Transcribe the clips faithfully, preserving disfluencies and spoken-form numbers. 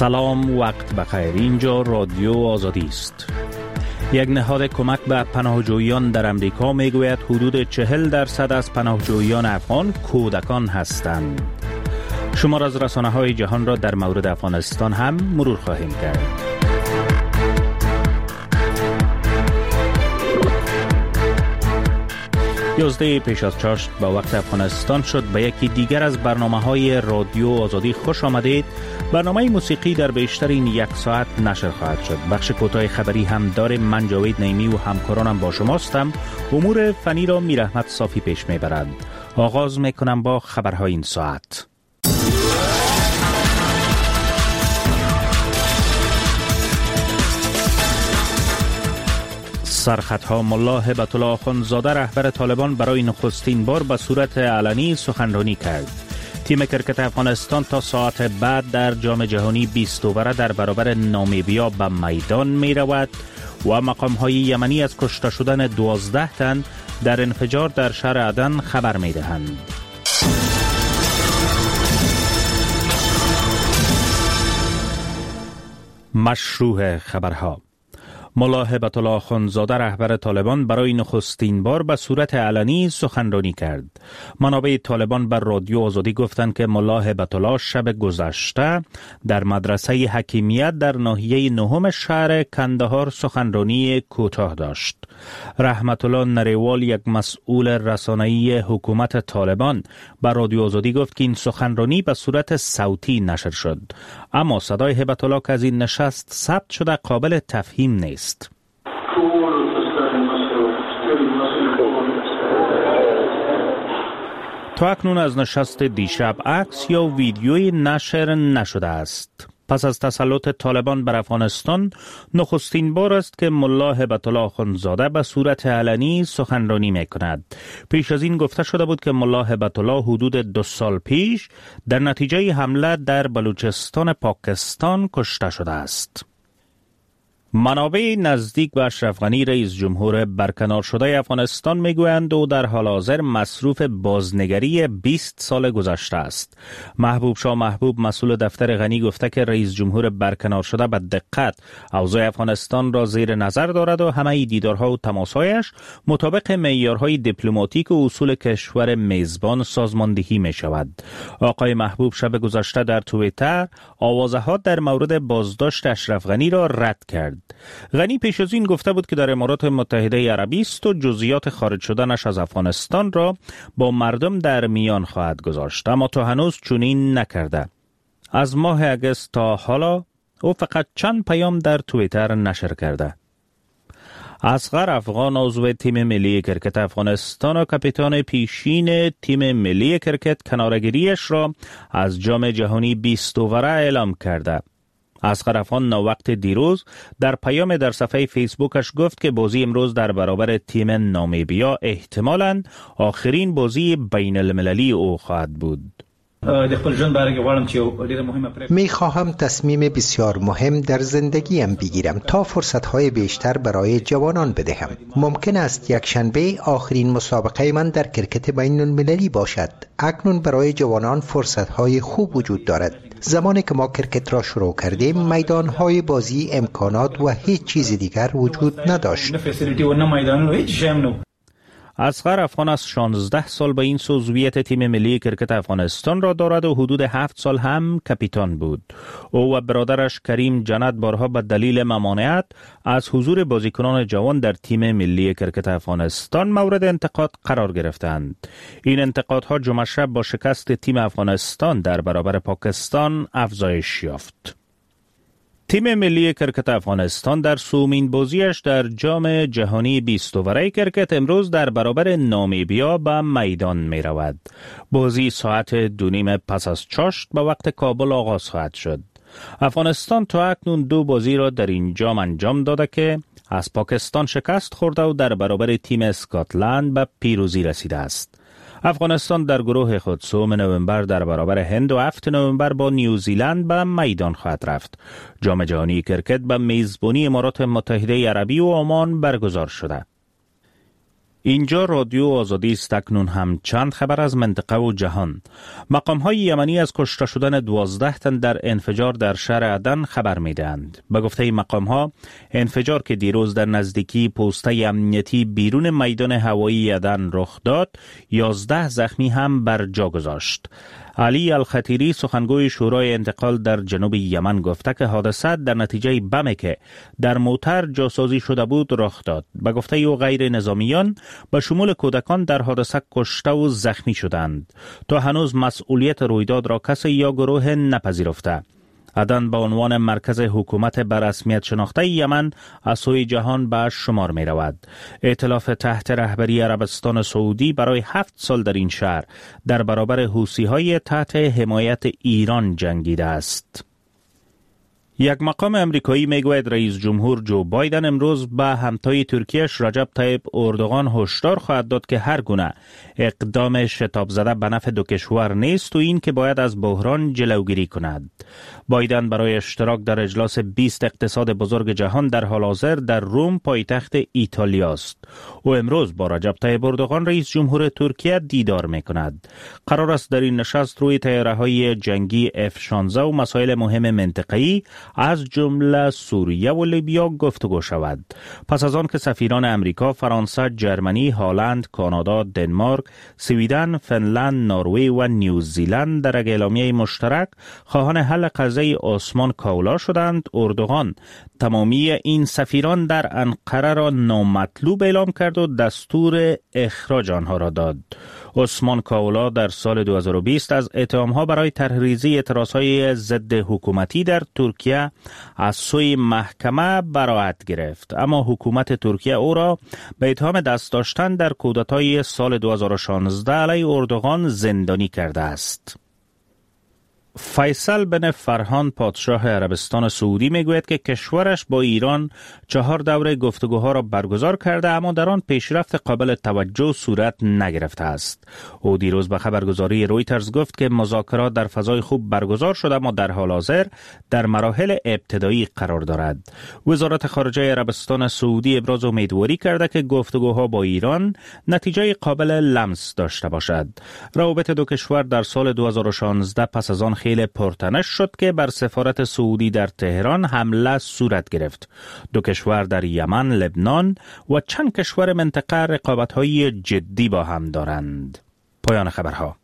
سلام، وقت بخیر. اینجا رادیو آزادی است. یک نهاد کمک به پناهجویان در امریکا میگوید حدود چهل درصد از پناهجویان افغان کودکان هستند. شمار از رسانه‌های جهان را در مورد افغانستان هم مرور خواهیم کرد. یازده پیش از چاشت با وقت افغانستان شد. به یکی دیگر از برنامه‌های رادیو آزادی خوش آمدید. برنامه موسیقی در بیشتر این یک ساعت نشر خواهد شد. بخش کوتاه خبری هم داریم. من جاوید نعیمی و همکارانم با شماستم. امور فنی را میرحمت صافی پیش میبرد. آغاز میکنم با خبرهای این ساعت. سرخطها: ملا هبت الله آخوندزاده رهبر طالبان برای نخستین بار به صورت علنی سخنرانی کرد. تیم کرکت افغانستان تا ساعت بعد در جام جهانی بیست اووره در برابر نامیبیا به میدان می رود و مقام‌های یمنی از کشته شدن دوازده تن در انفجار در شهر عدن خبر می دهند. مشروع خبرها: ملا هبت الله آخوندزاده رهبر طالبان برای نخستین بار به صورت علنی سخنرانی کرد. منابع طالبان بر رادیو آزادی گفتند که ملا هبت الله شب گذشته در مدرسه حکیمیت در ناحیه نهم شهر کندهار سخنرانی کوتاه داشت. رحمت الله نریوال، یک مسئول رسانه‌ای حکومت طالبان، بر رادیو آزادی گفت که این سخنرانی به صورت صوتی نشر شد، اما صدای هبت الله که از این نشست ثبت شده قابل تفهیم نیست. تا اکنون از نشست دیشب عکس یا ویدیوی نشر نشده است. پس از تسلط طالبان بر افغانستان نخستین بار است که ملا هبت الله آخوندزاده به صورت علنی سخنرانی میکند. پیش از این گفته شده بود که ملا هبت الله حدود دو سال پیش در نتیجه حمله در بلوچستان پاکستان کشته شده است. منابع نزدیک به اشرف غنی رئیس جمهور برکنار شده افغانستان میگویند او در حال حاضر مصروف بازنگری بیست سال گذشته است. محبوب شاه محبوب، مسئول دفتر غنی، گفته که رئیس جمهور برکنار شده به دقت اوضاع افغانستان را زیر نظر دارد و همه دیدارها و تماسهایش مطابق معیارهای دیپلماتیک و اصول کشور میزبان سازماندهی می شود. آقای محبوب شب گذشته در توییتر آوازه‌ها در مورد بازداشت اشرف غنی را رد کرد. غنی پیش از این گفته بود که در امارات متحده عربی است و جزئیات خارج شدنش از افغانستان را با مردم در میان خواهد گذاشت، اما تا هنوز چنین نکرده. از ماه اگست تا حالا او فقط چند پیام در توییتر نشر کرده. اصغر افغان، عضو تیم ملی کرکت افغانستان و کاپیتان پیشین تیم ملی کرکت، کناره‌گیریش را از جام جهانی بیست اووره اعلام کرده. اصغر افغان ناوقت دیروز در پیام در صفحه فیسبوکش گفت که بازی امروز در برابر تیم نامیبیا احتمالاً آخرین بازی بین المللی او خواهد بود. می خواهم تصمیم بسیار مهم در زندگیم بگیرم تا فرصتهای بیشتر برای جوانان بدهم. ممکن است یک شنبه آخرین مسابقه من در کرکت بین المللی باشد. اکنون برای جوانان فرصتهای خوب وجود دارد. زمانی که ما کرکت را شروع کردیم میدانهای بازی، امکانات و هیچ چیز دیگر وجود نداشت. اصغر افغان از شانزده سال به این عضویت تیم ملی کرکت افغانستان را دارد و حدود هفت سال هم کاپیتان بود. او و برادرش کریم جنت بارها به دلیل ممانعت از حضور بازیکنان جوان در تیم ملی کرکت افغانستان مورد انتقاد قرار گرفتند. این انتقادها جمعه شب با شکست تیم افغانستان در برابر پاکستان افزایش یافت. تیم ملی کرکت افغانستان در سومین بازیش در جام جهانی بیست اووره کرکت امروز در برابر نامیبیا به میدان می رود. بازی ساعت دو نیم پس از چاشت به وقت کابل آغاز خواهد شد. افغانستان تا اکنون دو بازی را در این جام انجام داده که از پاکستان شکست خورده و در برابر تیم اسکاتلند به پیروزی رسیده است. افغانستان در گروه خود سوم نوامبر در برابر هند و هفتم نوامبر با نیوزیلند به میدان خواهد رفت. جام جهانی کرکت به میزبانی امارات متحده عربی و عمان برگزار شده. اینجا رادیو آزادی است. اکنون هم چند خبر از منطقه و جهان. مقام‌های یمنی از کشته شدن دوازده تن در انفجار در شهر عدن خبر می‌دهند. به گفته مقام‌ها، انفجار که دیروز در نزدیکی پوسته امنیتی بیرون میدان هوایی عدن رخ داد، یازده زخمی هم بر جا گذاشت. علی الخطیری سخنگوی شورای انتقال در جنوب یمن گفته که حادثه در نتیجه بمی که در موتر جاسازی شده بود رخ داد. به گفته او غیر نظامیان به شمول کودکان در حادثه کشته و زخمی شدند. تا هنوز مسئولیت رویداد را کسی یا گروه نپذیرفته. عدن به عنوان مرکز حکومت به رسمیت شناخته یمن از سوی جهان به شمار می رود. ائتلاف تحت رهبری عربستان سعودی برای هفت سال در این شهر در برابر حوثی های تحت حمایت ایران جنگیده است. یک مقام امریکایی میگوید رئیس جمهور جو بایدن امروز به همتای ترکیهش رجب طیب اردوغان هشدار خواهد داد که هر گونه اقدام شتاب زده به نفع دو کشور نیست و این که باید از بحران جلوگیری کند. بایدن برای اشتراک در اجلاس بیست اقتصاد بزرگ جهان در حال حاضر در روم پایتخت ایتالیا است. او امروز با رجب طیب اردوغان رئیس جمهور ترکیه دیدار میکند. قرار است در این نشست روی طیاره‌های جنگی اف شانزده و مسائل مهم منطقه‌ای از جمله سوریه و لیبیا گفتگو شود. پس از آن که سفیران امریکا، فرانسه، جرمنی، هلند، کانادا، دنمارک، سویدن، فنلند، نروژ و نیوزیلند در اعلامیه مشترک خواهان حل قضیه عثمان کاولا شدند، اردوغان تمامی این سفیران در انقره را نامطلوب اعلام کرد و دستور اخراج آنها را داد. عثمان کاولا در سال دو هزار و بیست از اتهامها برای طرحریزی اعتراضهای ضد حکومتی در ترکیه از سوی محکمه براءت گرفت، اما حکومت ترکیه او را به اتهام دست داشتن در کودتای سال دو هزار و شانزده علیه اردوغان زندانی کرده است. فیصل بن فرهان پادشاه عربستان سعودی میگوید که کشورش با ایران چهار دوره گفتگوها را برگزار کرده، اما در آن پیشرفت قابل توجه صورت نگرفته است. او دیروز به خبرگزاری رویترز گفت که مذاکرات در فضای خوب برگزار شده اما در حال حاضر در مراحل ابتدایی قرار دارد. وزارت خارجه عربستان سعودی ابراز امیدواری کرده که گفتگوها با ایران نتیجه قابل لمس داشته باشد. روابط دو کشور در سال دو هزار و شانزده پس از آن خیلی پرتنش شد که بر سفارت سعودی در تهران حمله صورت گرفت. دو کشور در یمن، لبنان و چند کشور منطقه رقابت‌های جدی با هم دارند. پایان خبرها.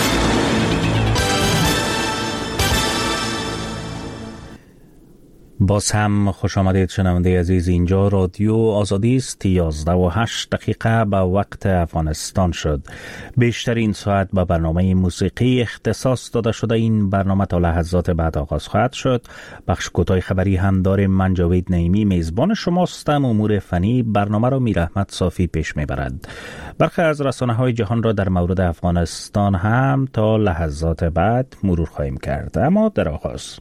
باز هم خوش آمدید شنونده عزیز. اینجا رادیو آزادی است. یازده و هشت دقیقه به وقت افغانستان شد. بیشتر این ساعت به برنامه موسیقی اختصاص داده شده. این برنامه تا لحظات بعد آغاز خواهد شد. بخش کوتاه خبری هم داریم. من جاوید نعیمی میزبان شماستم. امور فنی برنامه را میر احمد صافی پیش میبرد. برخی از رسانه‌های جهان را در مورد افغانستان هم تا لحظات بعد مرور خواهیم کرد. اما در آغاز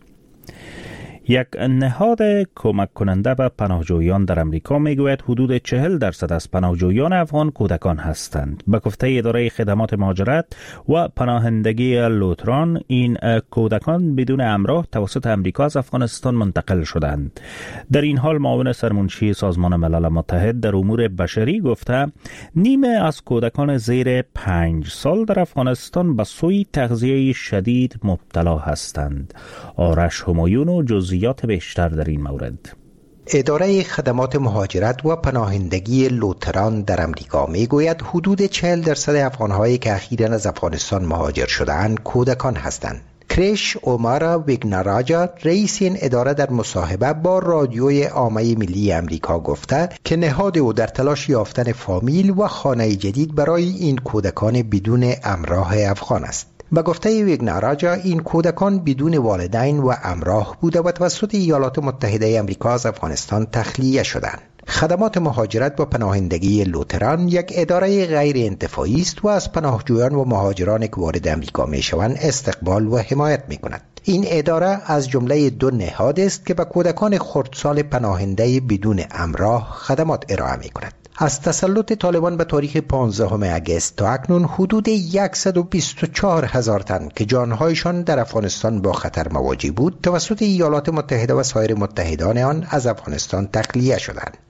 یک نهاد کمک کننده به پناهجویان در امریکا میگوید حدود چهل درصد از پناهجویان افغان کودکان هستند. به گفته اداره خدمات مهاجرت و پناهندگی لوتران، این کودکان بدون همراه توسط امریکا از افغانستان منتقل شدند. در این حال معاون سرمنشی سازمان ملل متحد در امور بشری گفته نیمه از کودکان زیر پنج سال در افغانستان به سوی تغذیه شدید مبتلا هستند. آرش همایون و جزئی بیشتر در این مورد. اداره خدمات مهاجرت و پناهندگی لوتران در امریکا میگوید حدود چهل درصد افغانهایی که اخیراً از افغانستان مهاجر شده‌اند کودکان هستند. کریش اومارا ویگناراجا رئیس این اداره در مصاحبه با رادیوی عامه ملی امریکا گفته که نهاد او در تلاش یافتن فامیل و خانه جدید برای این کودکان بدون همراه افغان است. به گفته ویگناراجا این کودکان بدون والدین و همراه بوده و توسط ایالات متحده آمریکا از افغانستان تخلیه شدند. خدمات مهاجرت و پناهندگی لوتران یک اداره غیر انتفاعی است و از پناهجویان و مهاجران که وارد آمریکا میشوند استقبال و حمایت میکند. این اداره از جمله دو نهاد است که به کودکان خردسال پناهنده بدون همراه خدمات ارائه میکند. از تسلط طالبان به تاریخ پانزدهم اگست تا اکنون حدود صد و بیست و چهار هزار تن که جانهایشان در افغانستان با خطر مواجه بود توسط ایالات متحده و سایر متحدان آن از افغانستان تخلیه شدند.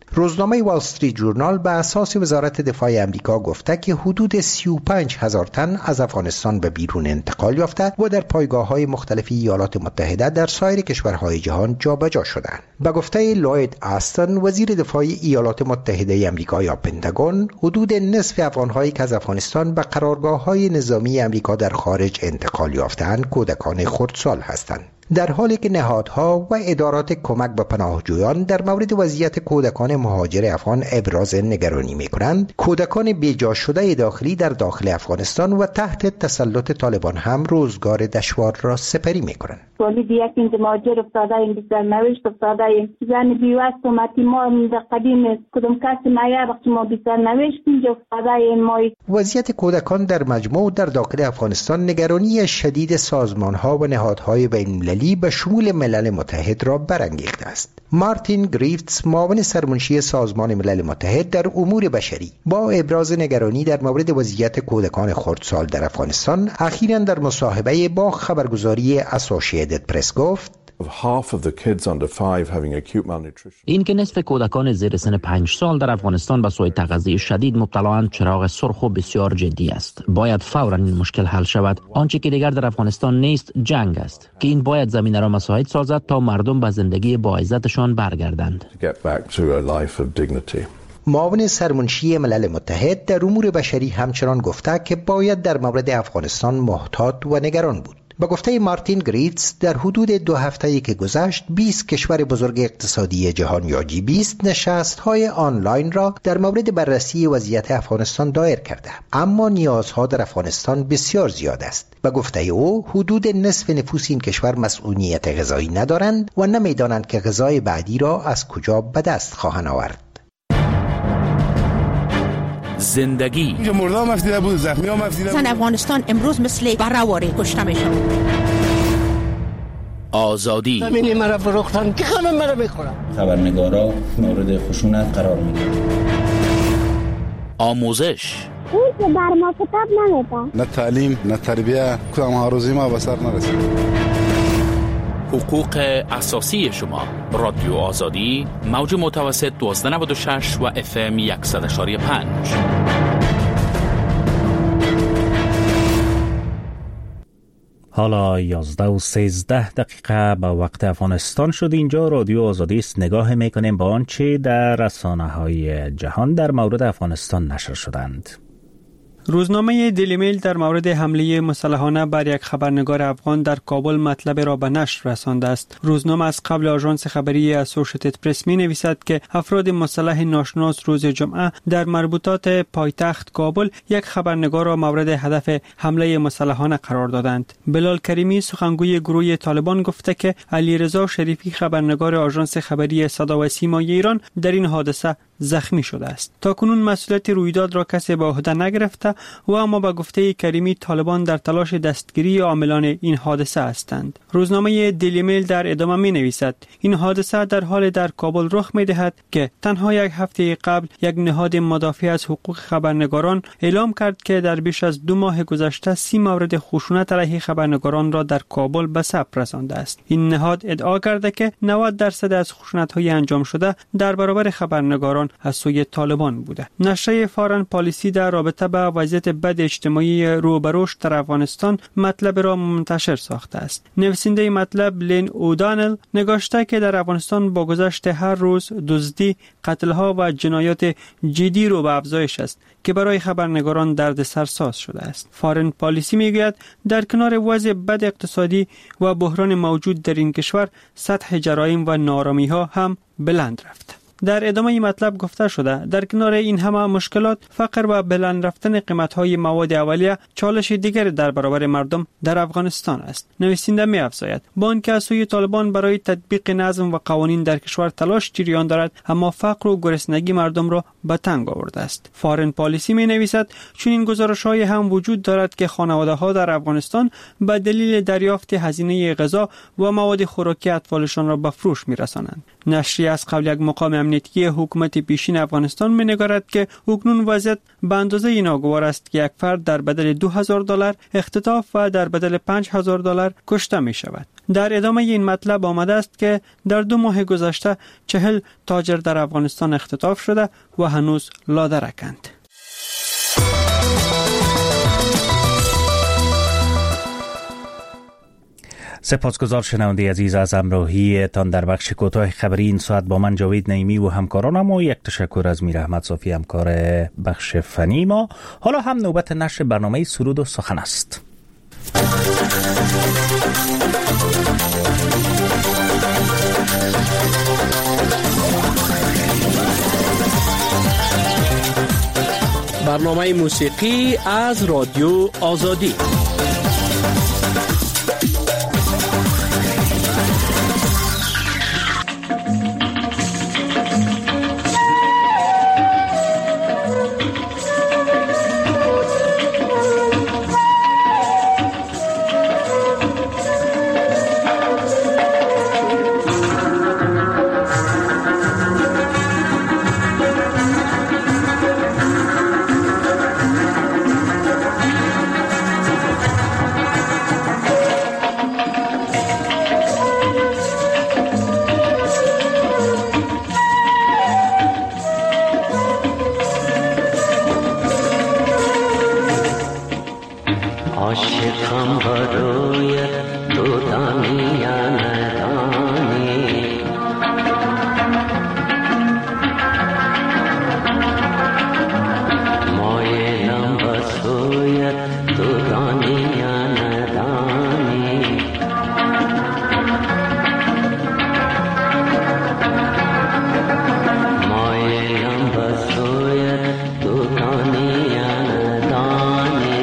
روزنامه وال استریت جورنال به اساس وزارت دفاع امریکا گفته که حدود سی و پنج هزار تن از افغانستان به بیرون انتقال یافته و در پایگاه‌های مختلف ایالات متحده در سایر کشورهای جهان جابجا شدند. به گفته لوید آستن، وزیر دفاع ایالات متحده امریکا یا پنتاگون، حدود نصف افغان‌هایی که از افغانستان به قرارگاه‌های نظامی امریکا در خارج انتقال یافتند کودکان خردسال هستند. در حالی که نهادها و ادارات کمک به پناهجویان در مورد وضعیت کودکان مهاجر افغان ابراز نگرانی می‌کنند، کودکان بیجا شده داخلی در داخل افغانستان و تحت تسلط طالبان هم روزگار دشوار را سپری می‌کنند. ولید یک این مهاجر افتاده این بسیار نوشت افتاده این زن بیوست و متیما در قدیم کدوم کسی نایه وقتی ما بسیار نوشت اینجا افتاده این مای. وضعیت کودکان در مجموع در داخل افغانستان نگرانی شدید سازمان‌ها و نهادهای بین‌المللی به شمول ملل متحد را برانگیخته است. مارتین گریفتس، معاون سرمنشی سازمان ملل متحد در امور بشری، با ابراز نگرانی در مورد وضعیت کودکان خردسال در افغانستان اخیراً در مصاحبه با خبرگزاری اسوسییتد پرس گفت: این که نصف کودکان زیر سن پنج سال در افغانستان به سوء تغذیه شدید مبتلااند چراغ سرخ و بسیار جدی است. باید فوراً این مشکل حل شود. آنچه که دیگر در افغانستان نیست جنگ است که این باید زمینه را مساعد سازد تا مردم به زندگی با عزتشان برگردند. معاون سرمنشی ملل متحد در امور بشری همچنان گفته که باید در مورد افغانستان محتاط و نگران بود. با گفته مارتین گریتز، در حدود دو هفته‌ای که گذشت بیست کشور بزرگ اقتصادی جهان یا جی بیست نشست‌های آنلاین را در مورد بررسی وضعیت افغانستان دایر کرده، اما نیازها در افغانستان بسیار زیاد است. با گفته او، حدود نصف نفوس این کشور مسئولیت غذایی ندارند و نمی‌دانند که غذای بعدی را از کجا به دست خواهند آورد. زندگی مردم مفیده بود، زخمی ها مفیده بود. زن افغانستان امروز مثل برهواری کشته میشن. آزادی ببینی مرا فروختن که همه مرا میخورن. خبرنگارا مورد خشونت قرار میگیرن. آموزش اون که بر ما کتاب نمیده. نه تعلیم نه تربیه، کدام آرزوی ما به سر نرسید. حقوق اساسی شما. رادیو آزادی، موج متوسط دوازده نود و شش و اف ام صد و یک و پنج. حالا یازده و سیزده دقیقه به وقت افغانستان شد. اینجا رادیو آزادی است. نگاه میکنیم به آنچه در رسانه‌های جهان در مورد افغانستان نشر شدند. روزنامه دیلی میل در مورد حمله مسلحانه بر یک خبرنگار افغان در کابل مطلب را به نشر رسانده است. روزنامه از قبل آژانس خبری اسوسییتد پرس می نویسد که افراد مسلح ناشناس روز جمعه در مربوطات پایتخت کابل یک خبرنگار را مورد هدف حمله مسلحانه قرار دادند. بلال کریمی، سخنگوی گروه طالبان، گفته که علیرضا شریفی، خبرنگار آژانس خبری صدا و سیمای ایران، در این حادثه زخمی شده است. تاکنون مسئولیت رویداد را کسی به عهده نگرفته و اما به گفته کریمی طالبان در تلاش دستگیری عاملان این حادثه هستند. روزنامه دیلی میل در ادامه می نویسد این حادثه در حال در کابل رخ می دهد که تنها یک هفته قبل یک نهاد مدافع از حقوق خبرنگاران اعلام کرد که در بیش از دو ماه گذشته سی مورد خشونت علیه خبرنگاران را در کابل به ثبت رسانده است. این نهاد ادعا کرده که نود درصد از خشونت‌های انجام شده در برابر خبرنگاران از سوی طالبان بوده. نشریه فارن پالیسی در رابطه با وضعیت بد اجتماعی رو به رشد در افغانستان مطلب را منتشر ساخته است. نویسنده مطلب لین اودانل نگاشته که در افغانستان با گذشت هر روز دزدی، قتل‌ها و جنایات جدی رو به افزایش است که برای خبرنگاران دردسرساز شده است. فارن پالیسی میگوید در کنار وضع بد اقتصادی و بحران موجود در این کشور، سطح جرایم و نارامی‌ها هم بلند رفته. در ادامه این مطلب گفته شده در کنار این همه مشکلات، فقر و بلند رفتن قیمت‌های مواد اولیه چالش دیگر در برابر مردم در افغانستان است. نویسنده می‌افزاید با آنکه از سوی طالبان برای تطبیق نظم و قوانین در کشور تلاش جریان دارد، اما فقر و گرسنگی مردم را به تنگ آورده است. فارن پالیسی می‌نویسد چون این گزارش‌های هم وجود دارد که خانواده‌ها در افغانستان به دلیل دریافت هزینه غذا و مواد خوراکی اطفالشان را به فروش می‌رسانند. نشریه از قبل یک مقام امنیتی حکومت پیشین افغانستان می‌نگارد که اکنون وضعیت به اندازه ناگوار است که یک فرد در بدل دو هزار دلار اختطاف و در بدل پنج هزار دلار کشته می‌شود. در ادامه این مطلب آمده است که در دو ماه گذشته چهل تاجر در افغانستان اختطاف شده و هنوز لادرکند. سپاسگزار شنونده عزیز از همراهی تان در بخش کوتاه خبری این ساعت. با من جاوید نعیمی و همکارانم و یک تشکر از میر احمد صافی همکار بخش فنی ما. حالا هم نوبت نشر برنامه سرود و سخن است. برنامه موسیقی از رادیو آزادی. عاشقم برای تو دانی یا ندانی، مایلم به سویت تو دانی یا ندانی، مایلم به سویت تو دانی یا ندانی.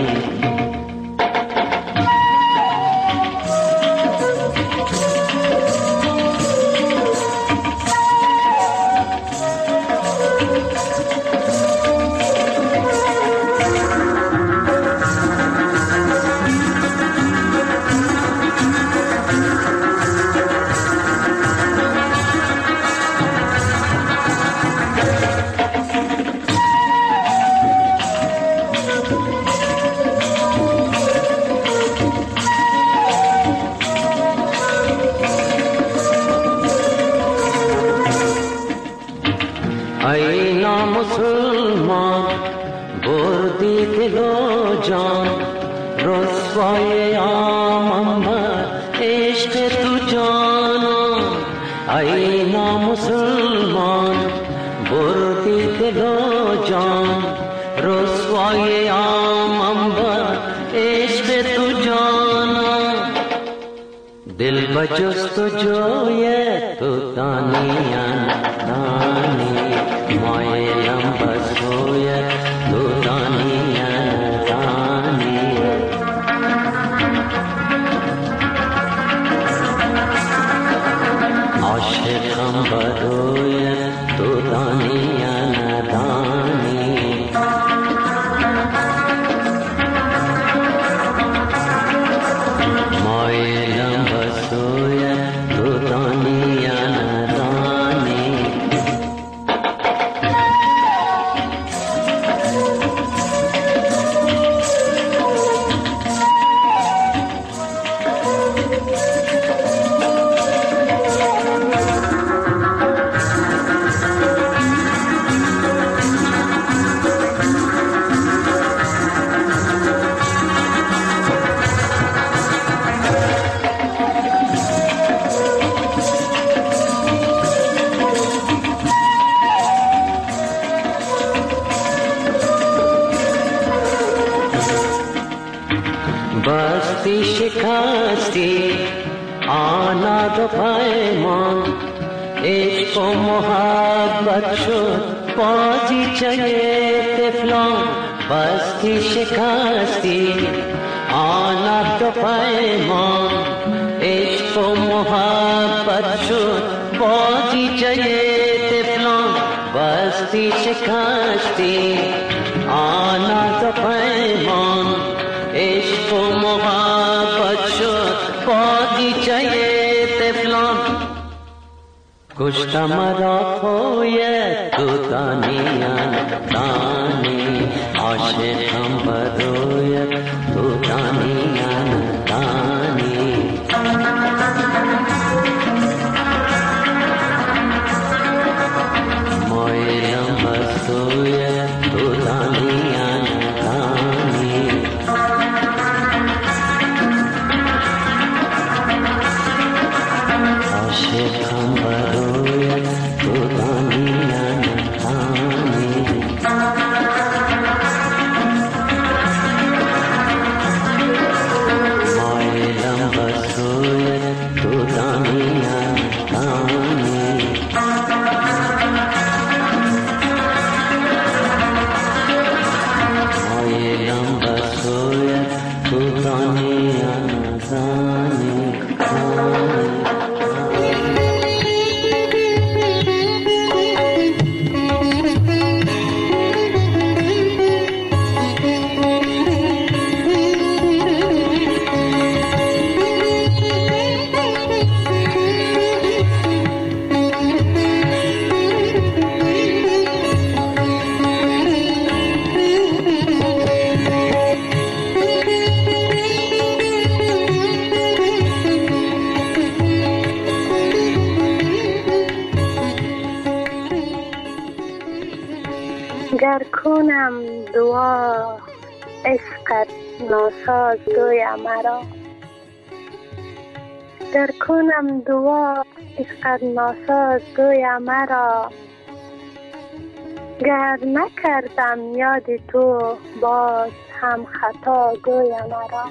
ای نامسلمان بردی دل و جان، رسوای آمم عشق تو جانان. ای نامسلمان بردی دل و جان، رسوای آمم عشق تو جانان. دل بجست و جوی تو دانیان دانی، مایلم بسوی تو دانیان دانی. عاشقم بدوی تو دانیان دانی، مایلم بسوی تو دانیان دانی. بستی شکستی آنا دو پیمان، عشق و محبت شد بازیچه طفلان. بستی شکستی آنا دو پیمان، عشق و محبت شد بازیچه طفلان. بستی شکستی آنا دو پیمان، عشق و محبت شد بازیچه طفلان. کشت مرا خوی تو دانیان دانی، عاشقم بدوی تو دانیان دانی. دعا عشقت ناساز گوی مرا، در کنم دعا عشقت ناساز گوی مرا، گر نکردم یاد تو باز هم خطا گوی مرا.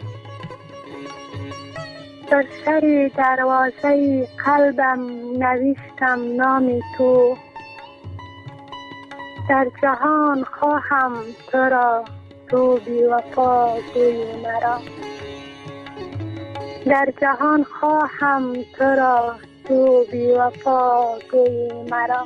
در سر دروازه قلبم نوشتم نام تو، در جهان خواهم تو را تو بی وفا گوی مرا، در جهان خواهم تو را تو بی وفا گوی مرا.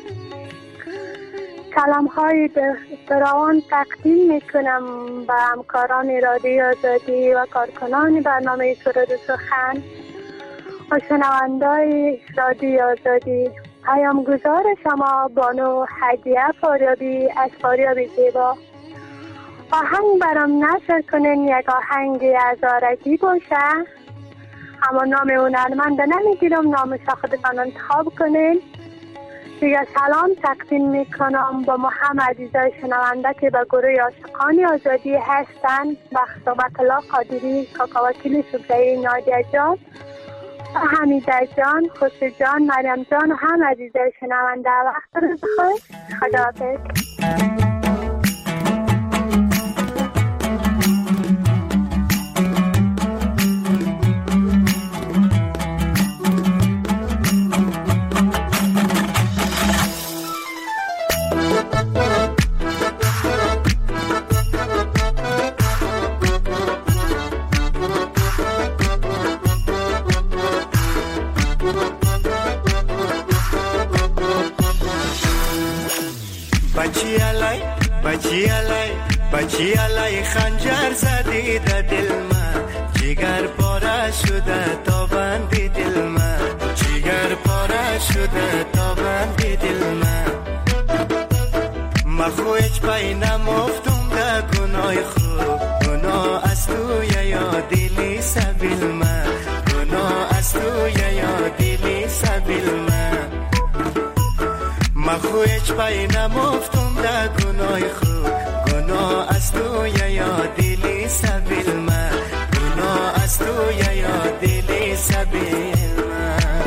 کلام های فراوان تقدیم می کنم به همکاران رادیو آزادی و کارکنان برنامه سرود و سخن و شنوندای رادیو آزادی. پیامگزار شما بانو هدیه فاریابی از فاریاب زیبا. آهنگ برام نشر کنین، یک آهنگ هزارگی باشه، اما نام هنرمند نمیگیرم، نامش خودتان انتخاب کنین. دیگه سلام تقدیم میکنم با همه عزیزای شنونده که به گروه عاشقان آزادی هستن، بخت الله قادری، کاکا وکیل سبزه‌ای، نادیه جان، حمیده جان، خوش جان، مریم جان و هم عزیزای شنونده. وقت روز خوش، خداحافظ. بچی علای بچی علای بچی علای خنجر زدی در دل من، جگر پاره شده تا بندی دل من، جگر پاره شده تا بندی دل من. مخو هیچ پای نمفتم در گناه خوب، گناه از توی یا دلی سبیل من، گناه از توی یا دلی سبیل من. مخو هیچ پای نمفتم در گناه خوب، گناه از توی یا دلی سبیل من، گناه از توی یا دلی سبیل من.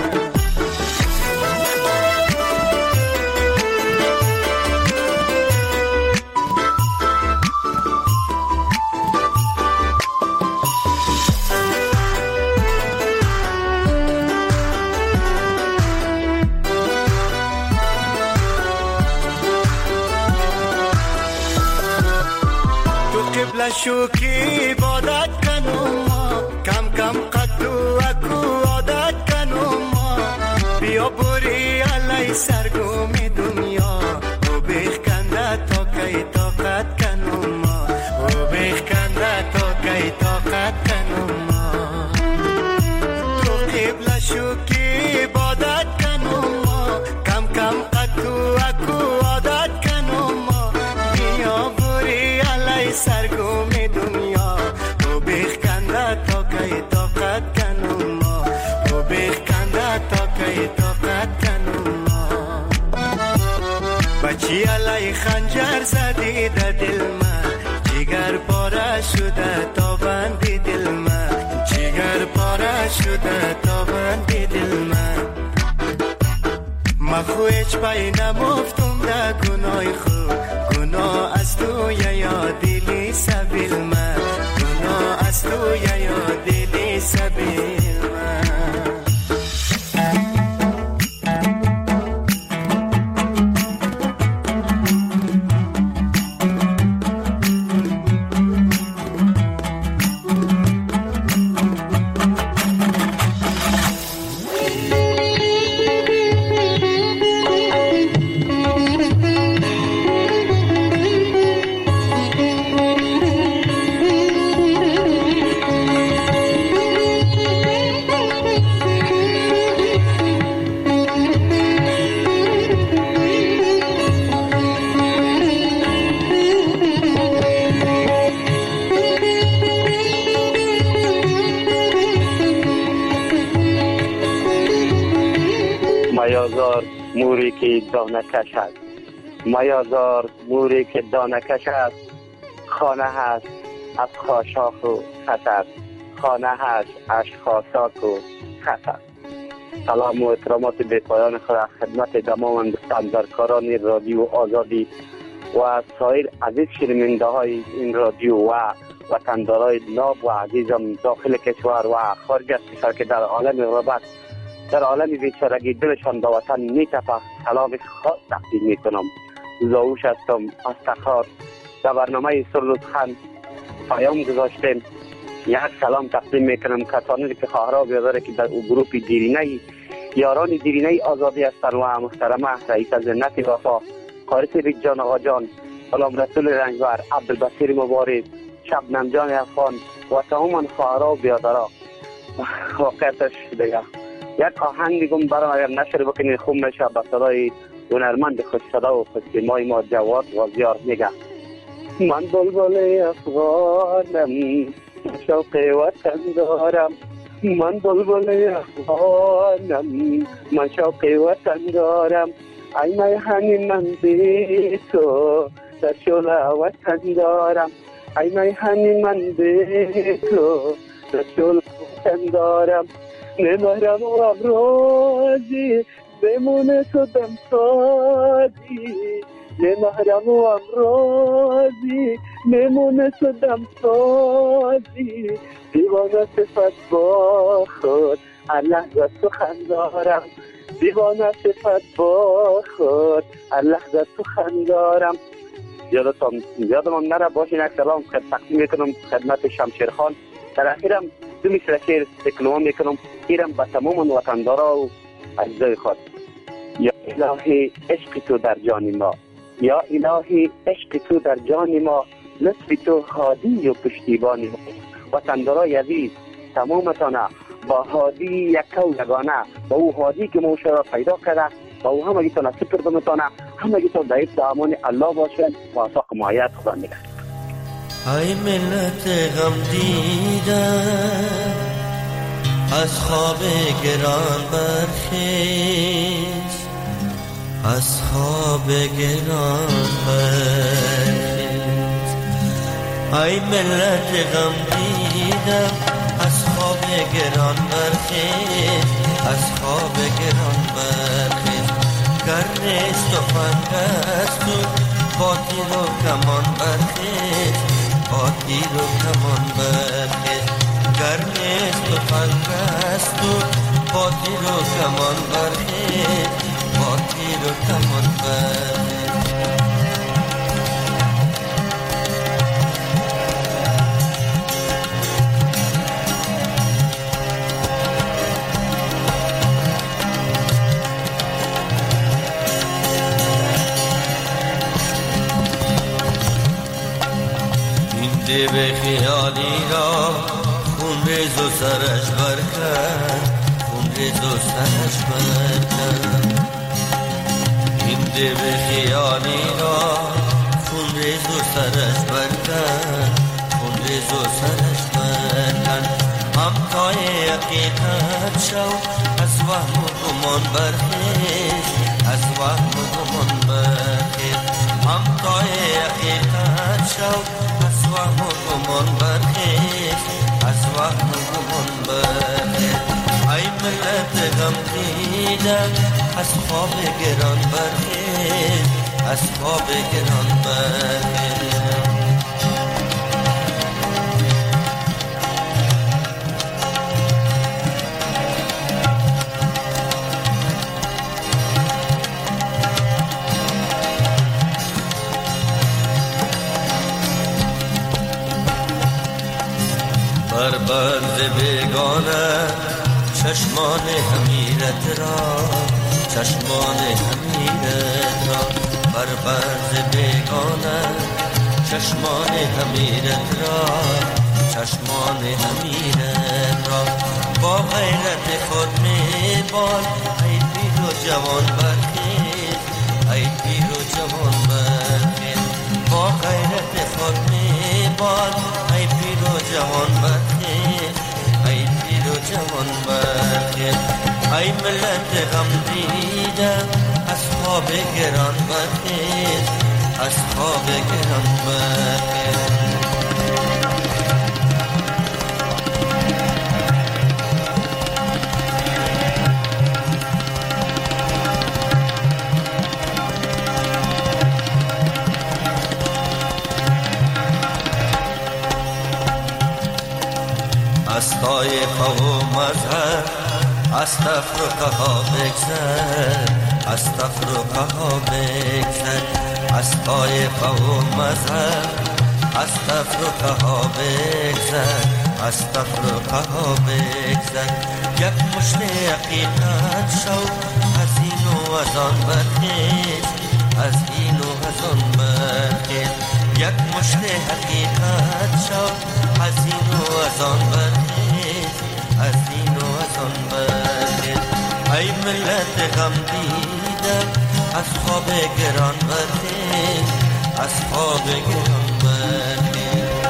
شو کی عبادت کنم ما، کم کم قدو اکو عادت کنم ما، بیا بوری علی سرگوم دنیا و بخکنده تا کی طاقت کنم ما، و بخکنده تا کی طاقت کنم ما. تو قبله شو کی عبادت کنم ما، کم کم قدو اکو عادت کنم ما، بیا بوری علی سرگوم دنیا و بخکنده تا کی طاقت کنم ما، و بخکنده تا کی طاقت کنم ما. بچی علی خنجر زدی در دل من، جگر پاره شده تا بندی دل من، جگر پاره شده تا بندی دل من. مخو هیچ پای نمفتم در گناه خوب، گناه از توی یا دلی سبیل من، گناه از توی یا دلی سبیل من. میازار موری که دانه کشد، میازار موری که دانکش است، خانه هست از خاشاک و خطر، خانه هست اشخاصاک و خطر. سلام و احترامات بی‌پایان خود خدمت تمام هندوستاندارکاران رادیو آزادی و سایر عزیز شنونده های این رادیو و وطندارای ناب و عزیزم داخل کشور و خارج از کشور که در عالم غربت، در عالم بیچارگی دلشان به وطن میتپه، سلام خاص تقدیم میکنم. زاوش هستم از تخار. در برنامه سرلوزخان پیام گذاشتیم، یک سلام تقدیم میکنم کسانی که خواهرها بیاداره که در او گروپ دیرینه یاران دیرینه آزادی هستند و محترمه رئیس زنت وفا قارس بیجان آقا جان، غلام رسول رنجبر، عبدالبصیر مبارک، شبنم جان افغان و تمام خواهرها و بیادرها. واقعیتش دیگه یک آهنگ دیگم برام اگر نشر بکنید خوب میشه به صدای هنرمند خوش صدا و خوشتیمای ما جواد غازیار میگه: من بلبل افغانم شوق وطن دارم، من بلبل افغانم من شوق وطن دارم، ای میهن من بی تو در شل وطن دارم، ای میهن من بی تو در شل وطن دارم، نمرم و امروزی بمونه تو دم سازی، نمرم و امروزی بمونه تو دم سازی، دیوانه صفت با خود هر لحظه سخن دارم، دیوانه صفت با خود هر لحظه سخن دارم. یادتان یادم نره باشین یک سلام تقدیم میکنم خدمت شمشیر خان. در اخیرم دو مثل شعر تکلمه میکنم ایرم به تمام وطندارا و عزیزای خود. یا الهی عشق تو در جان ما، یا الهی عشق تو در جان ما، لطف تو هادی و پشتیبان ما. وطندارای عزیز تمامتانه با هادی یک و یگانه، با او هادی که موشه را پیدا کرده، با او همه گیتانه سپر دمتانه، همه گیتان دعیب در امان الله باشن و اصاق مایت خدا نگه. ای ملت غم دیده از خواب گران برخیز، از خواب گران برخیز. ای ملت غم دیده از خواب گران برخیز، از خواب گران برخیز. گر نیست و فنگست و با تیر و کمان برخیز، با تیر و کمان برخیز. گر نیست و فنگست و با تیر و کمان برخیز، با تیر و کمان برخیز. دیو خیالی را خون ریز و سرش برکن، خون ریز و سرش برکن. این دیو خیالی را خون ریز و سرش برکن، خون ریز و سرش برکن. هم تای حقیقت شو از وهم و گمان برخیز، از وهم و گمان برخیز. هم تای حقیقت شو از وهم و گمان برخیز، از وهم و گمان برخیز. ای ملت غم دیده از خواب گران برخیز، از خواب گران برخیز. بر بند بیگانه چشمان حمیرت را، چشمان حمیرت را. بر بند بیگانه چشمان حمیرت را، چشمان حمیرت را. با غیرت خود میبال ای پیر و جوان برخیز، ای پیر و جوان برخیز. با غیرت خود میبال ای پیر و جوان برخیز، ای پیر و جوان برخیز. ای ملت غم دیده از خواب خواب گران برخیز، از خواب گران برخیز. از طایفه و مذهب از تفرقه ها بگذر، از تفرقه ها بگذر. از طایفه و مذهب از تفرقه ها بگذر، از تفرقه ها بگذر. یک مشت حقیقت شو، از این و از آن برخیز، از این و از آن برخیز. یک مشت حقیقت شو، از این و از آن برخیز، از این و از آن برخیز. ای ملت غم دیده، از خواب گران برخیز، از خواب گران برخیز.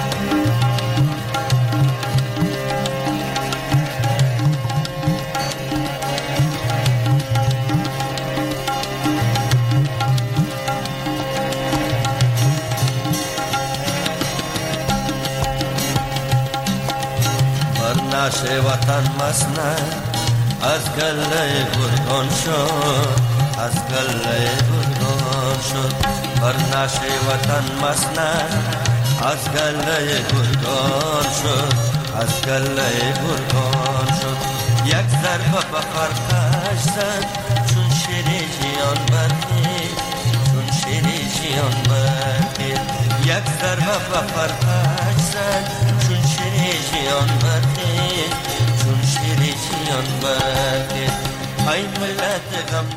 ناش وطن مسند از گله گرگان شد، از گله گرگان شد. بر ناش وطن مسند از گله گرگان شد، از گله گرگان شد. یک ضربه به فرقش زد، چون شیر جیان برخیز، چون شیر جیان برخیز. یک ضربه به فرقش زد، چون شیر جیان برخیز، چون شیر جیان برخیز. ای ملت غم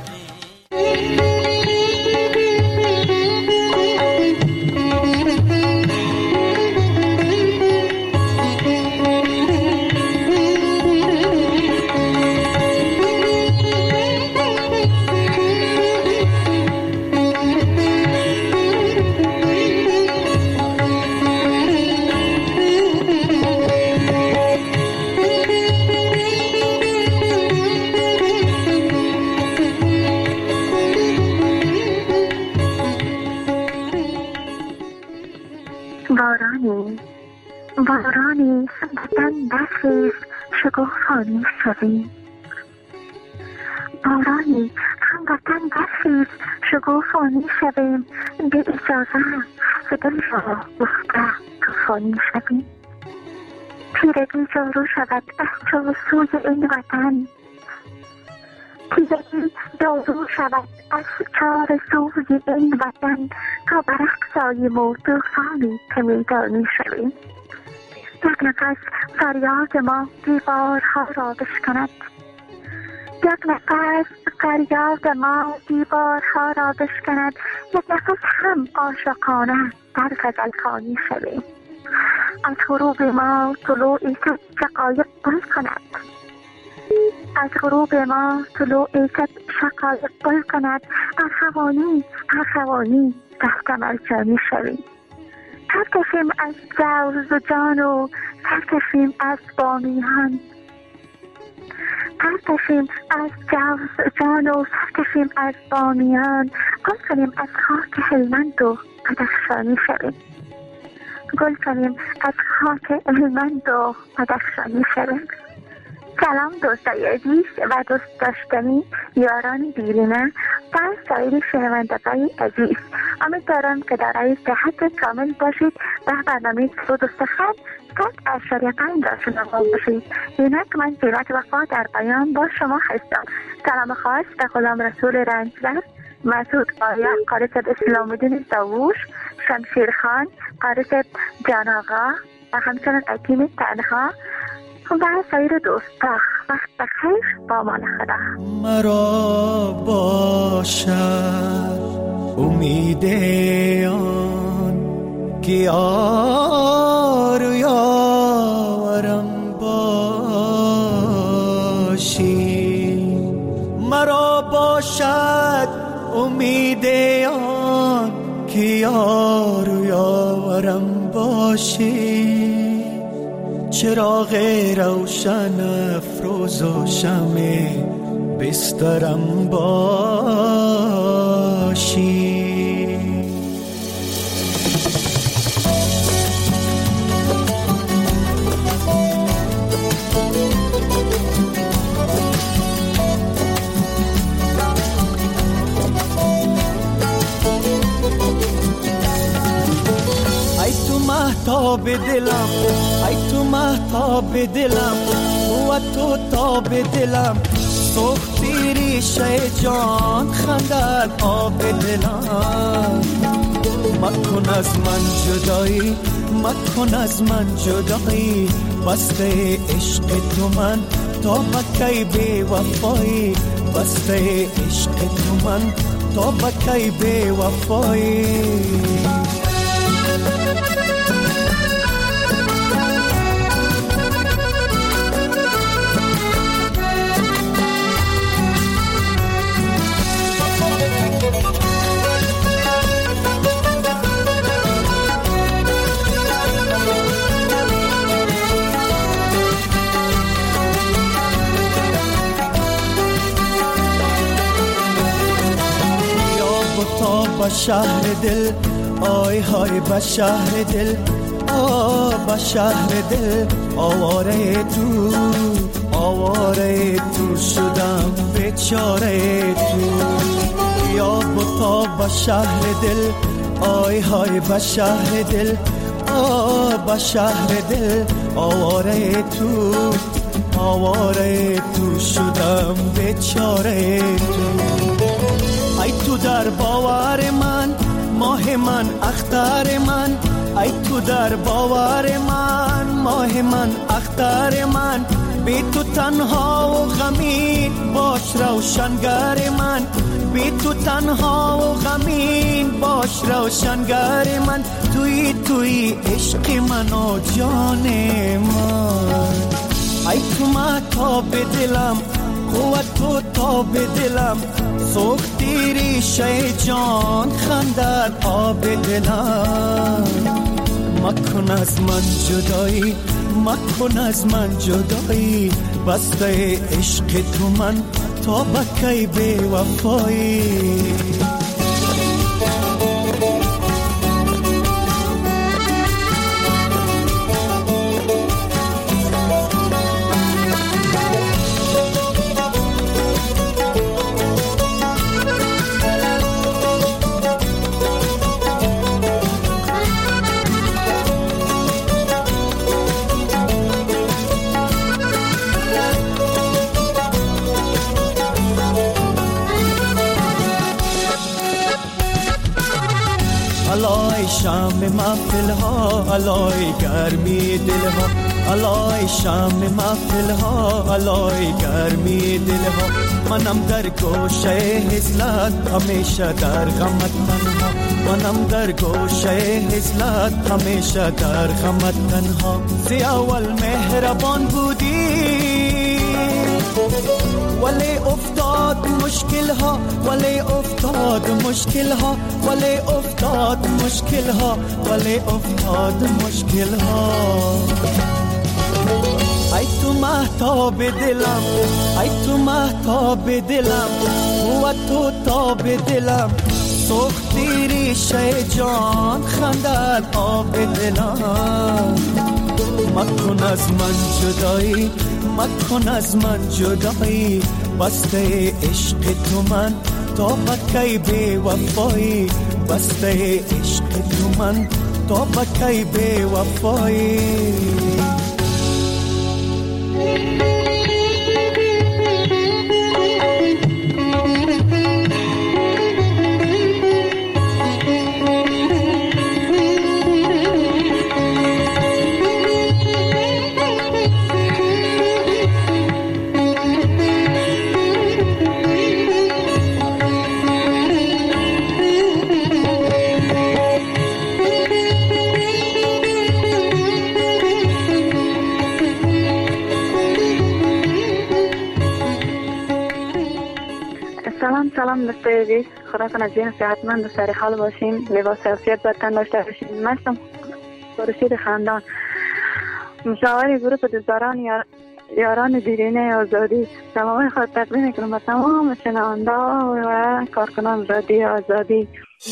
بارانی وطن برخیز، شکوفانی شویم. بارانی هموطن برخیز، شکوفانی شویم. به اجازه ز دل را گفته طوفانی شویم. تیرگی جارو شود از چو سوی این وطن، تیرگی جارو شود از چار سوی این وطن. تا برق ساییم و طوفانی که میدانی شویم. یک نفس فریاد ما دیوارها را بشکند، یک نفس فریاد ما دیوارها را بشکند. یک نفس هم عاشقانه در غزل خوانی شویم. از غروب ما طلوعی که شقایق گل کند، از غروب ما طلوعی که شقایق گل کند. ارغوانی ارغوانی دست مرجانی شویم. سرکشیم از جوز و جان و سرکشیم از بامیان، سرکشیم از جوز و جان و سرکشیم از بامیان. گل کنیم از خاک هلمند و بدخشانی شویم. گل کنیم از خاک هلمند و بدخشانی شویم. سلام دوستای عزیز و دوست داشتنی یاران دیرینه و سایر شنوندگان عزیز. امیدوارم که دارای صحت کامل باشید و برنامه صد و سخن صد اشاریه پنج را شنوا باشید. اینک من زینت وفا در بیان با شما هستم. سلام خاص به غلام رسول رنجبر، مسعود آیا قارس اسلام الدین داووش، شمشیر خان قارس جان آقا و همچنین حکیم تنها و سایر دوستا. وقت بخیر، با مان خدا. مرا باشد امید آن که یار و یارم باشی. مرا باشد امید آن که یار و یارم باشی. چراغ روشن افروز و شمع بسترم باشی. باشی. مهتاب دلم ای تو مهتاب دلم و تو تاب دلم سوختی ریشه جان خندد آب دلم. مکن از من جدایی مکن از من جدایی بسته عشق تو من تا بکی بی وفایی بسته عشق تو من تا بکی بی وفایی. با شهر دل آی های با شهر دل آ با شهر دل آواره تو آواره تو شدم بیچاره تو. یا بتا با شهر دل آی های با شهر دل آ با شهر دل آواره تو آواره تو شدم بیچاره تو. ای تو در باور من ماه من اختر من ای تو در باور من ماه من اختر من بی تو تنها و غمین باش روشنگر من بی تو تنها و غمین باش روشنگر من. توی توی عشق من و جان من ای تو مهتاب دلم قوت تو تاب دلم سوختی ریشه جان خندد آب دلم. مکن از من جدایی مکن از من جدایی بسته عشق تو من تا بکی بی وفایی. علای شام محفل ها علای گرمی دل ها علای شام محفل ها علای گرمی دل ها. منم در گوشه هزلت همیشه در غمت تنها منم در گوشه هزلت همیشه در غمت تنها. زی اول مهربان بودی ولی افتاد مشکل ها ولی افتاد مشکل ها ولی افتاد مشکل ها ولی افتاد مشکل ها. ای تو مهتاب دلم ای تو مهتاب دلم و تو تاب دلم سوختی ریشه جان خندد آب دلم. مکن از من جدایی مکن از من جدایی بسته عشق تو من تا بکی بی وفایی بسته عشق تو من تا بکی بی وفایی. سلام دوستای عزیز، خدا کنه از ذهن صحتمند و سر حال باشیم، لباس عافیت بر تن داشته باشیم. من هستم خورشید خندان، مشاور گروه دوستداران یاران دیرینه آزادی تمام خود تقدیم میکنم به تمام شنونده و کارکنان رادیو آزادی.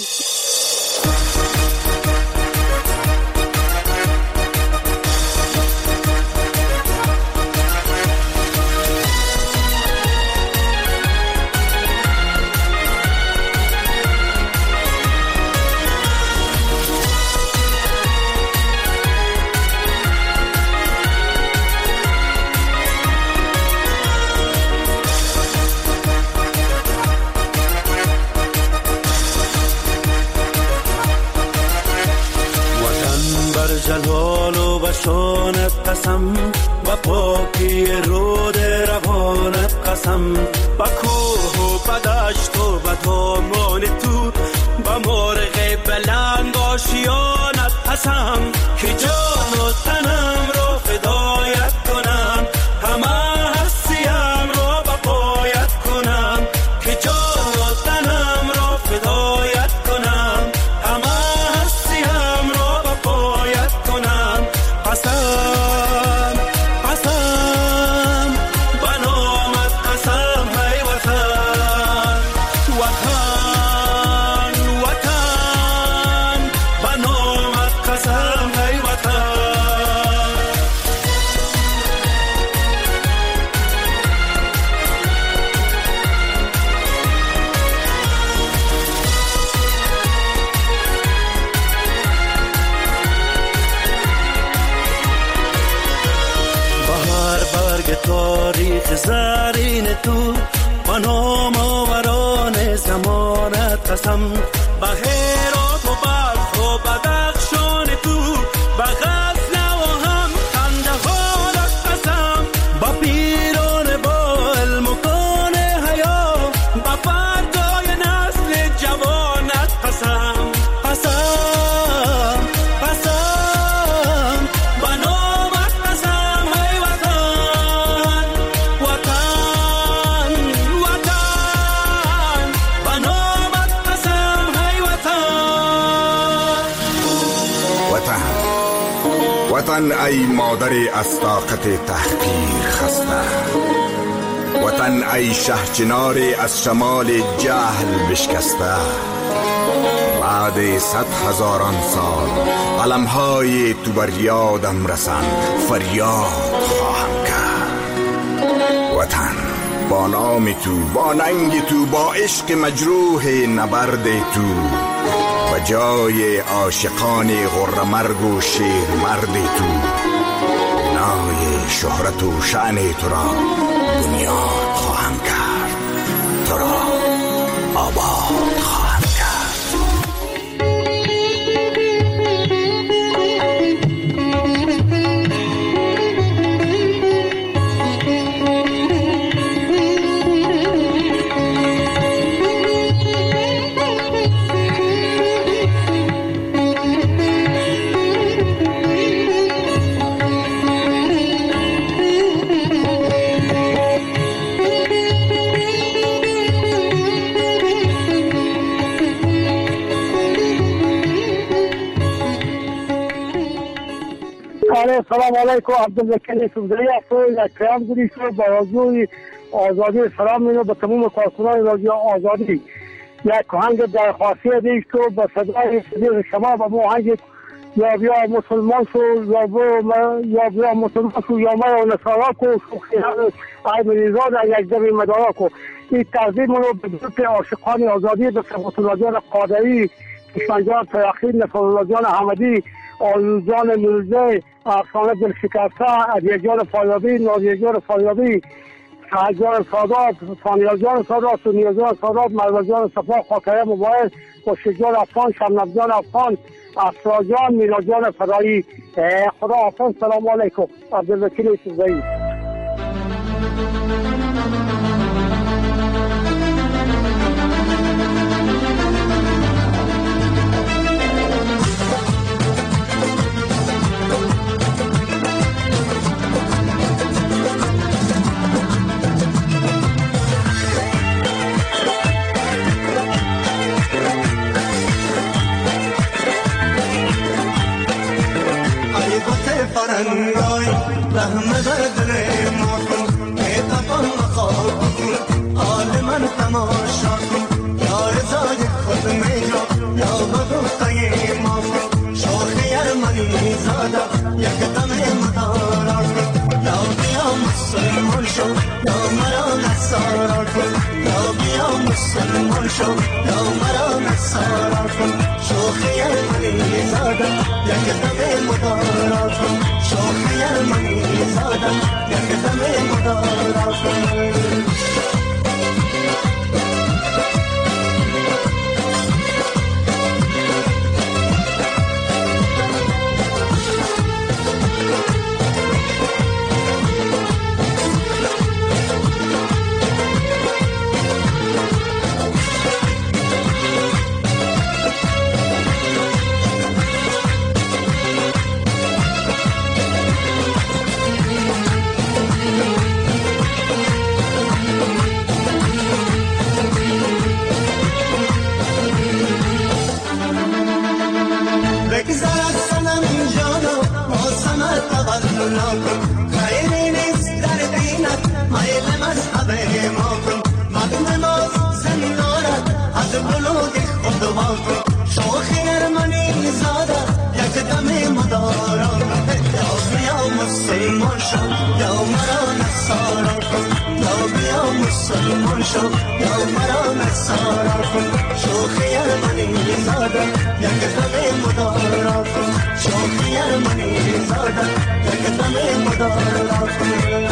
جلال و بشانت قسم و پاکی رود روانت قسم با کوه و بدشت و بدامان تو با مرغ بلند آشیانت قسم که جان و تنم را فدایت کنم همه هستیم را بپایت کنم که جان و تنم را فدایت کنم همه هستیم را بپایت کنم قسم قسم بنامت قسم هی وطن وطن وطن بنامت قسم هی وطن. بهر برگ تاریخ زرین تو و نام آوران زمانت قسم به هرات و بلخ و بدخشان تو به غزل و هم قندهارت قسم با پیران با علم و کان حیا به فردای نسل جوانت قسم قسم قسم بنامت قسم هی وطن وطن وطن بنامت قسم هی وطن. وطن وطن ای مادر از طاقت تحقیر خسته، وطن ای شهرچنار از شمال جهل بشکسته. بعد صد هزاران سال علمهای تو بر یادم رسن، فریاد خواهم کرد. وطن با نام تو، با ننگ تو، با عشق مجروح نبرد تو، و جای عاشقان غرمرگ و شیر مرد تو، بنای شهرت و شأن تو را بنیاد خواهم کرد، تو را آباد خواهم کرد. سلام علیکم. عبدالوکیل سوزری هستم. یک پیام گوشی شد با رادیو آزادی سلام می‌کنم به تمام کارکنان رادیو آزادی. یک آهنگ درخواستی دیگه تو به صدای صدیق شما و آهنگ یا بیا مسلمان شو یا یا بیا مسلمان شو یا ما نصارا کو شوخی های مریضا در یک دمی مدارا کو. این تقدیم رو به گروه عاشقان آزادی به صفت الله جان قادری، کشمنجان ترقی، نصر الله جان احمدی، آلوزان میرزه، افسانه دلشکسته، عدیه جان فایابی، نازیه جان فایابی، سعد جان سادات، ثانیه جان سادات، سونیه جان سادات، مروه جان صفا، خاطره موبایل، خوشی جان افغان، شمنف جان افغان، اسرا جان، میلا جان فدایی. خدا حافظ. سلام علیکم. عبدالوکیل سوزایی. قرنگای رحم بدر ما کن ای تپان خواب کن حال من تماشا کن یا رضای خود میجا یا بدوختای ما کن شوخی ارمنی زاده یک دم مدارا کن یا بیا مسلمان شو یا مرا نصارا کن یا بیا مسلمان شو یا مرا نصارا کن شوخی ارمنی زاده یک دم مدارا کن شوخی ارمنی زاده یک دم مدارا کن خیلی نیست در دینت میل مذهب ما کن مدن باز زندانت از بلوغ خود وا کن شوخی ارمنی زاده یک دم مدارا یا بیا مسلمان شو یا مرا نصارا کن یا بیا مسلمان شو یا مرا نصارا کن شوخی ارمنی زاده یک دم مدارا کن شوخی ارمنی زاده یک دم مدارا کن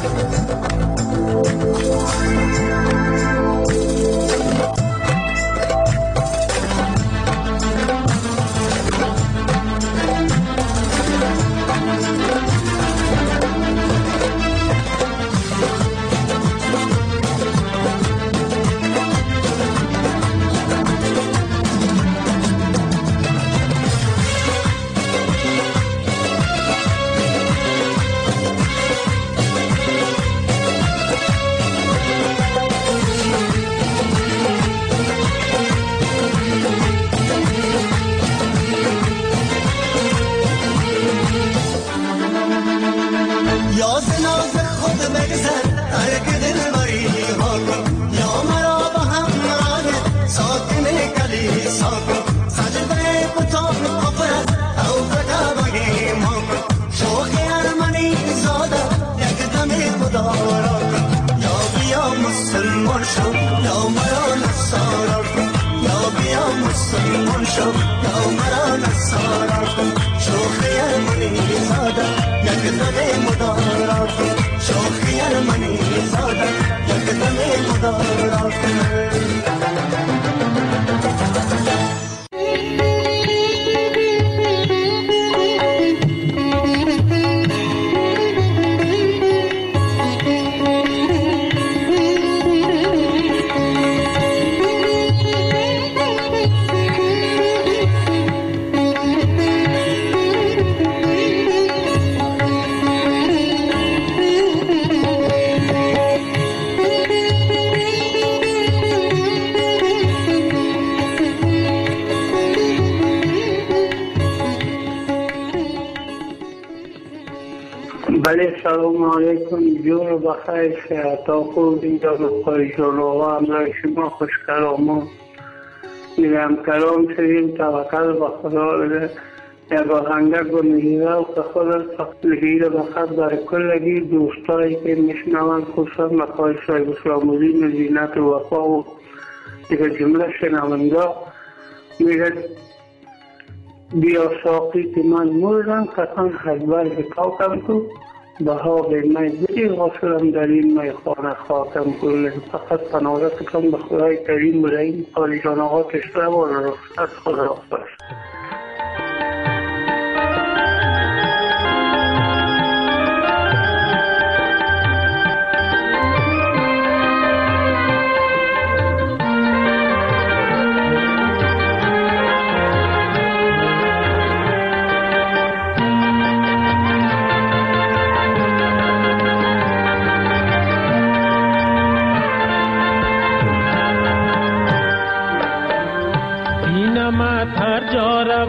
مسلمان شو یا مرا نصارا کن شوخی ارمنی زاده یک دم مدارا کن شوخی ارمنی زاده یک دم مدارا کن بله سلام علیکم جون بخیر تا خوب اینجا بخوای جلوه همراه شما خوش کلامون میگم کلام شدیم توکل به خدا بده یک آهنگه گنگیره و که خودت لگیره بخیر برای کلگی دوستایی که میشنون خصوصا مقای صاحب اسلام الدین زینت و وفا و دیگه جمله شنونده میگه بیا ساقی که من مردم کتان حجبر حکاکم تو بها به می بدی غافلم در این می خانه خاکم کنه فقط پناهت کن به خدای کریم برای کاری جاناغا کشتره و رفت خدا باش. هر جا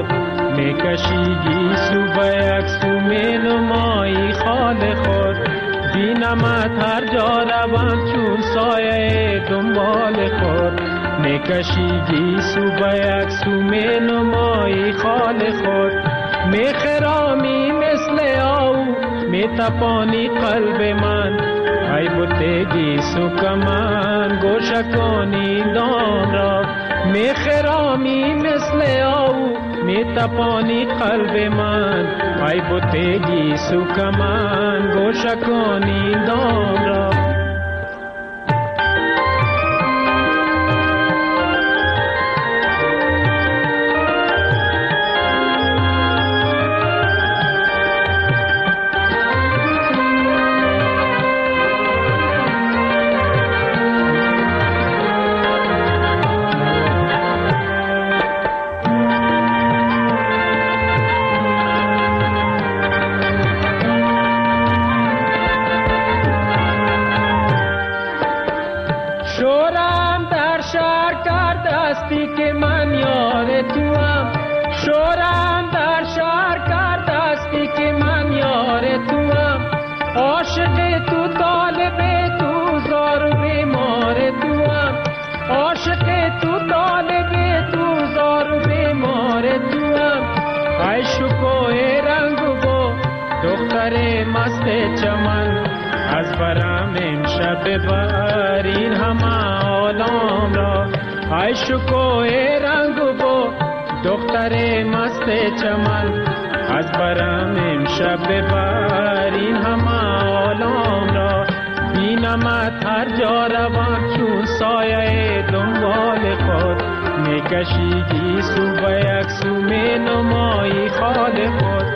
خود میکشی گیسو به یک سو می نمایی خال خود بینمت هر جا روم چون سایه دنبال خود میکشی گیسو به یک سو می نمایی خال خود میخرامی مثل آو میتپانی قلب من ای بوتگی سو کمان گوشکانی دام را میخرامی مثل آو میتپانی قلب من ای بوتگی سو کمان گوشکانی دام را چمن از برم امشب ببرین همه عالم را ای شکوه رنگ و بو دختر مست چمن از برم امشب ببرین همه عالم را بینمت هر جا روم چون سایه دنبال خود میکشی گیسو به یک سو می نمایی خال خود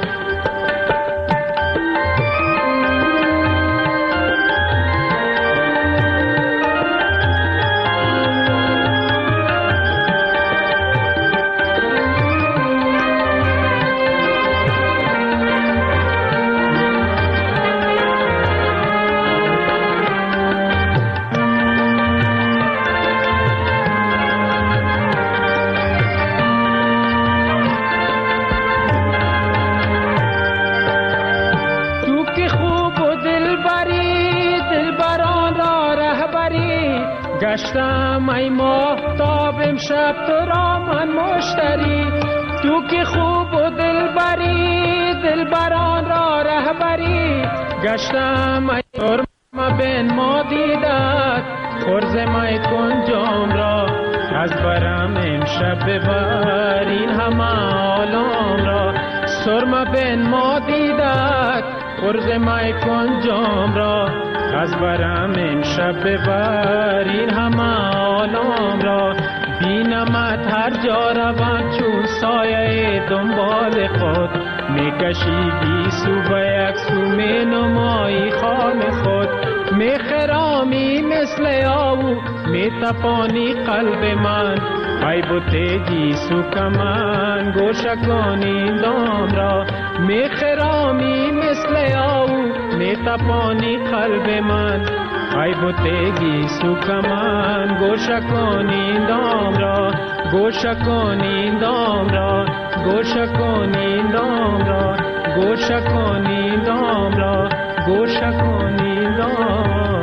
گشتم ای ماهتاب امشب تو را من مشتری تو که خوب و دلبری دلبران را رهبری گشتم ای سرما بین ما دیدت خرز می کن جام را از برم امشب ببرین همه عالم را سرما بین ما دیدت خرز می کن جام را از برم امشب ببرین همه عالم را بینمت هر جا روم چون سایه دنبال خود میکشی گیسو به یک سو می نمایی خال خود میخرامی مثل آو میتپانی قلب من ای بوتگی سو کمان گوشکانی دام را میخرامی مثل آو میتپانی قلب من ای بوتگی سو کمان گوشکانی دام را گوشکانی دام را گوشکانی دام را گوشکانی دام را گوشکانی دام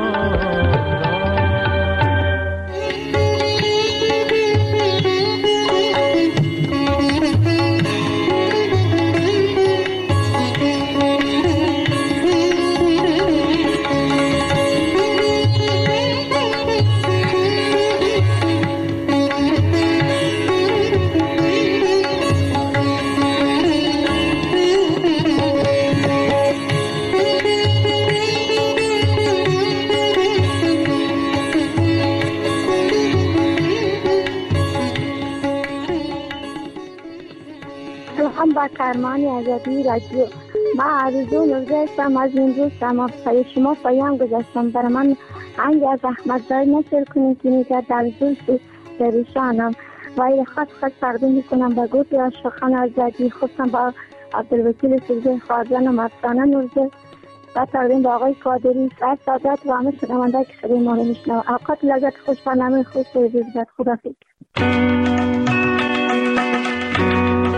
با کرمان آزادی رادیو ما آرزو نوزه هستم از این روز تمام پای شما پایم گذاشتم برای من انگ از احمد دار نشر کنید که میگه در زلف دریشانم و ای خط خط تقدیم میکنم با گوت عاشقان آزادی خودم با عبدالوکیل سوزه خواهدانم افسانه نوزه و تقدیم با آقای قادری سر سادت و همه شنونده که صدای ما رو میشنوه اوقات لذت خوش و نمه خوش و روز خدا فکر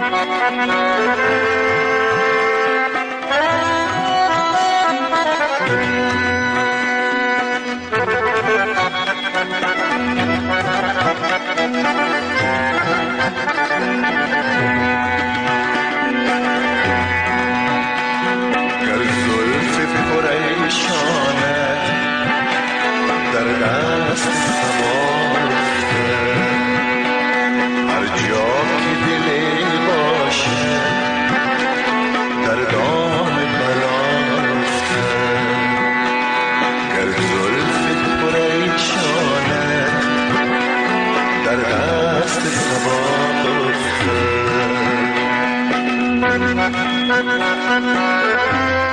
Thank you.